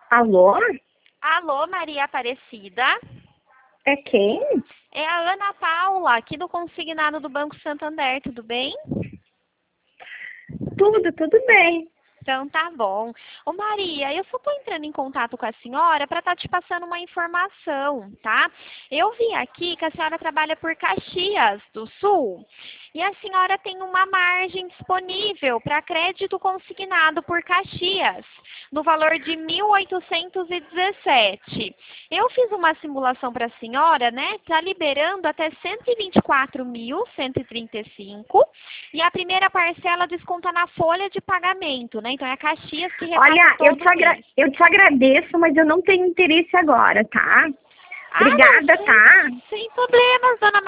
Alô? Alô, Maria Aparecida? É quem? É a Ana Paula, aqui do Consignado do Banco Santander, tudo bem? Tudo bem. Então tá bom. Ô Maria, eu só tô entrando em contato com a senhora para estar te passando uma informação, tá? Eu vi aqui que a senhora trabalha por Caxias do Sul e a senhora tem uma margem disponível para crédito consignado por Caxias, no valor de 1.817. Eu fiz uma simulação para a senhora, né? Tá liberando até 124.135 e a primeira parcela desconta na folha de pagamento, né? Então é a Caxias que repassa Olha, todo mês. eu te agradeço, mas eu não tenho interesse agora, tá? Obrigada, Não, tá? sem problemas, dona